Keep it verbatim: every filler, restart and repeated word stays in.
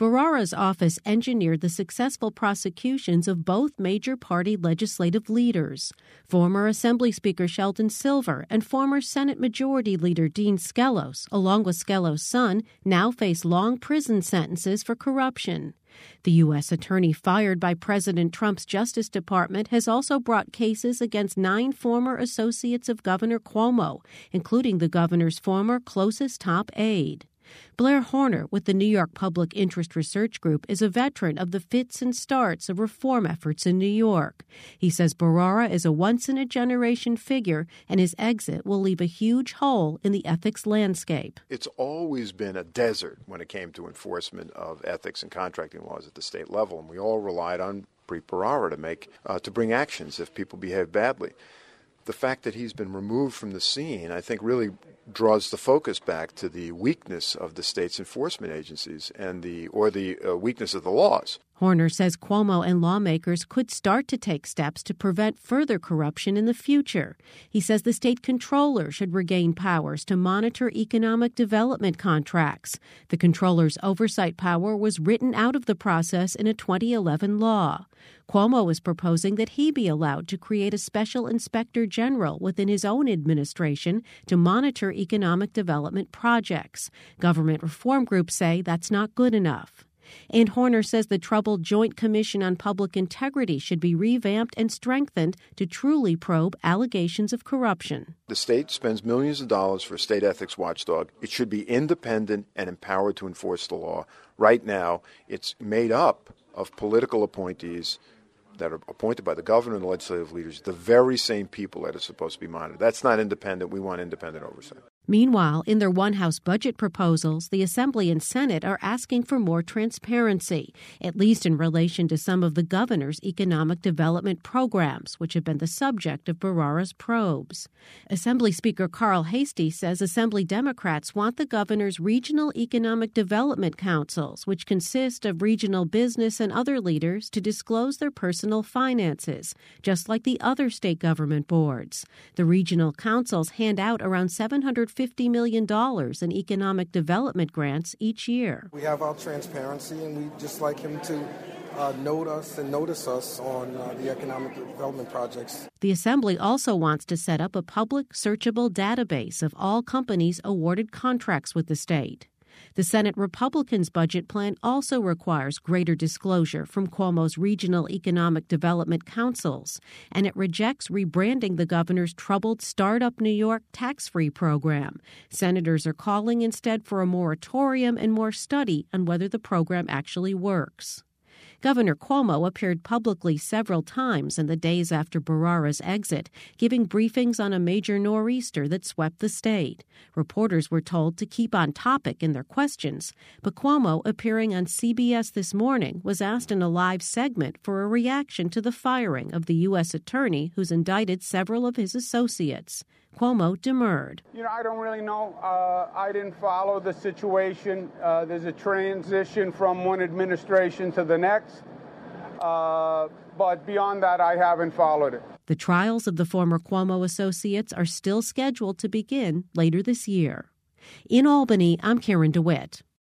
Bharara's office engineered the successful prosecutions of both major party legislative leaders. Former Assembly Speaker Sheldon Silver and former Senate Majority Leader Dean Skelos, along with Skelos' son, now face long prison sentences for corruption. The U S attorney fired by President Trump's Justice Department has also brought cases against nine former associates of Governor Cuomo, including the governor's former closest top aide. Blair Horner with the New York Public Interest Research Group is a veteran of the fits and starts of reform efforts in New York. He says Bharara is a once-in-a-generation figure, and his exit will leave a huge hole in the ethics landscape. It's always been a desert when it came to enforcement of ethics and contracting laws at the state level, and we all relied on Preet Bharara to make uh, to bring actions if people behave badly. The fact that he's been removed from the scene, I think, really draws the focus back to the weakness of the state's enforcement agencies and the or the uh, weakness of the laws. Horner says Cuomo and lawmakers could start to take steps to prevent further corruption in the future. He says the state comptroller should regain powers to monitor economic development contracts. The comptroller's oversight power was written out of the process in a twenty eleven law. Cuomo is proposing that he be allowed to create a special inspector general within his own administration to monitor economic development projects. Government reform groups say that's not good enough. And Horner says the troubled Joint Commission on Public Integrity should be revamped and strengthened to truly probe allegations of corruption. The state spends millions of dollars for a state ethics watchdog. It should be independent and empowered to enforce the law. Right now, it's made up of political appointees that are appointed by the governor and the legislative leaders, the very same people that are supposed to be monitored. That's not independent. We want independent oversight. Meanwhile, in their one-house budget proposals, the Assembly and Senate are asking for more transparency, at least in relation to some of the governor's economic development programs, which have been the subject of Bharara's probes. Assembly Speaker Carl Heastie says Assembly Democrats want the governor's regional economic development councils, which consist of regional business and other leaders, to disclose their personal finances, just like the other state government boards. The regional councils hand out around seven hundred fifty million dollars in economic development grants each year. We have our transparency, and we just like him to uh, note us and notice us on uh, the economic development projects. The Assembly also wants to set up a public, searchable database of all companies awarded contracts with the state. The Senate Republicans' budget plan also requires greater disclosure from Cuomo's regional economic development councils, and it rejects rebranding the governor's troubled Startup New York tax-free program. Senators are calling instead for a moratorium and more study on whether the program actually works. Governor Cuomo appeared publicly several times in the days after Bharara's exit, giving briefings on a major nor'easter that swept the state. Reporters were told to keep on topic in their questions, but Cuomo, appearing on C B S This Morning, was asked in a live segment for a reaction to the firing of the U S attorney who's indicted several of his associates. Cuomo demurred. You know, I don't really know. Uh, I didn't follow the situation. Uh, there's a transition from one administration to the next. Uh, but beyond that, I haven't followed it. The trials of the former Cuomo associates are still scheduled to begin later this year. In Albany, I'm Karen DeWitt.